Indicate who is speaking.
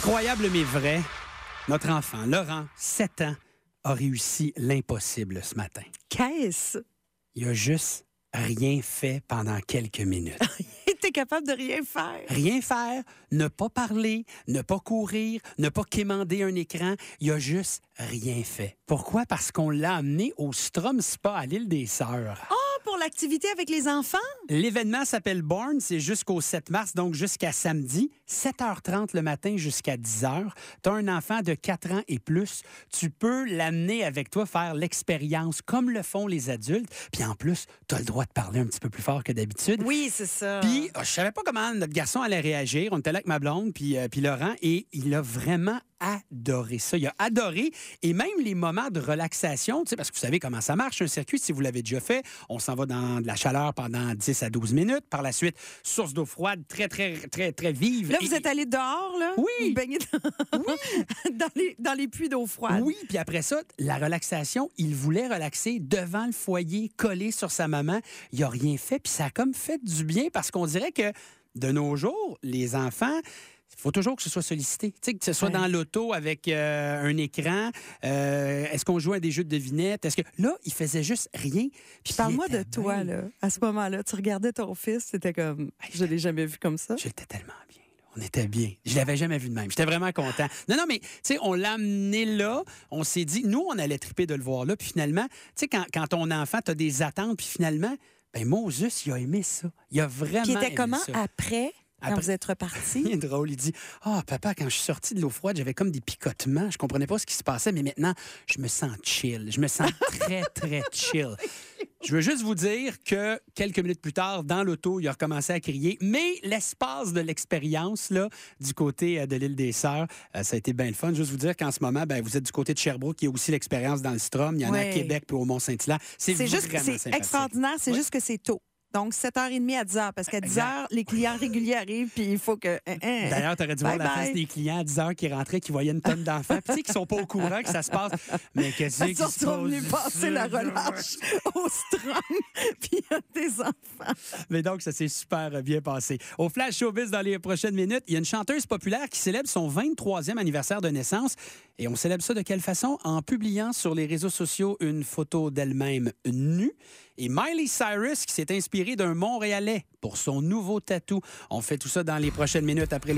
Speaker 1: Incroyable mais vrai, notre enfant, Laurent, 7 ans, a réussi l'impossible ce matin.
Speaker 2: Qu'est-ce?
Speaker 1: Il a juste rien fait pendant quelques minutes.
Speaker 2: T'es capable de rien faire.
Speaker 1: Rien faire, ne pas parler, ne pas courir, ne pas quémander un écran. Il a juste rien fait. Pourquoi? Parce qu'on l'a amené au Strom Spa à l'île des Sœurs.
Speaker 2: Oh, pour l'activité avec les enfants?
Speaker 1: L'événement s'appelle Born, c'est jusqu'au 7 mars, donc jusqu'à samedi, 7h30 le matin jusqu'à 10h. Tu as un enfant de 4 ans et plus, tu peux l'amener avec toi faire l'expérience comme le font les adultes. Puis en plus, tu as le droit de parler un petit peu plus fort que d'habitude.
Speaker 2: Oui, c'est ça.
Speaker 1: Puis je savais pas comment notre garçon allait réagir. On était là avec ma blonde, puis Laurent, et il a vraiment adoré ça. Il a adoré, et même les moments de relaxation, tu sais, parce que vous savez comment ça marche, un circuit, si vous l'avez déjà fait, on s'en va dans de la chaleur pendant 10 à 12 minutes. Par la suite, source d'eau froide très, très, très, très vive.
Speaker 2: Là, vous êtes allé dehors, là?
Speaker 1: Oui.
Speaker 2: Vous baignez dans les puits d'eau froide.
Speaker 1: Oui, puis après ça, la relaxation, il voulait relaxer devant le foyer, collé sur sa maman. Il a rien fait, puis ça a comme fait du bien, parce qu'on dirait que de nos jours, les enfants, il faut toujours que ce soit sollicité. Tu sais, que ce soit dans l'auto avec un écran. Est-ce qu'on joue à des jeux de devinettes? Est-ce que là, il faisait juste rien. Puis
Speaker 2: parle-moi de toi, là. À ce moment-là, tu regardais ton fils, c'était comme, je l'ai jamais vu comme ça.
Speaker 1: J'étais tellement bien. On était bien. Je l'avais jamais vu de même. J'étais vraiment content. Non, mais, tu sais, on l'a amené là. On s'est dit, nous, on allait triper de le voir là. Puis finalement, tu sais, quand ton enfant, t'as des attentes, puis finalement, ben Moses, il a aimé ça. Il a vraiment
Speaker 2: Puis il était
Speaker 1: aimé
Speaker 2: comment
Speaker 1: ça.
Speaker 2: après vous êtes repartis?
Speaker 1: Il est drôle, il dit « Ah, papa, quand je suis sorti de l'eau froide, j'avais comme des picotements. Je comprenais pas ce qui se passait, mais maintenant, je me sens chill. Je me sens très, très chill. » Je veux juste vous dire que quelques minutes plus tard, dans l'auto, il a recommencé à crier. Mais l'espace de l'expérience, là, du côté de l'île des Sœurs, ça a été bien le fun. Juste vous dire qu'en ce moment, ben, vous êtes du côté de Sherbrooke, il y a aussi l'expérience dans le Strom. Il y en a à Québec puis au Mont-Saint-Hilaire. C'est
Speaker 2: juste,
Speaker 1: vraiment
Speaker 2: c'est extraordinaire. C'est juste que c'est tôt. Donc, 7h30 à 10h, parce qu'à 10h, les clients réguliers arrivent, puis il faut que...
Speaker 1: D'ailleurs, tu aurais dû voir la face des clients à 10h qui rentraient, qui voyaient une tonne d'enfants, puis tu sais, qui sont pas au courant que ça se passe. Mais qu'est-ce qui se passe?
Speaker 2: Ils sont venus passer la relâche au Strom, puis il y a des enfants.
Speaker 1: Mais donc, ça s'est super bien passé. Au Flash Showbiz, dans les prochaines minutes, il y a une chanteuse populaire qui célèbre son 23e anniversaire de naissance. Et on célèbre ça de quelle façon? En publiant sur les réseaux sociaux une photo d'elle-même nue. Et Miley Cyrus qui s'est inspirée d'un Montréalais pour son nouveau tatou. On fait tout ça dans les prochaines minutes après les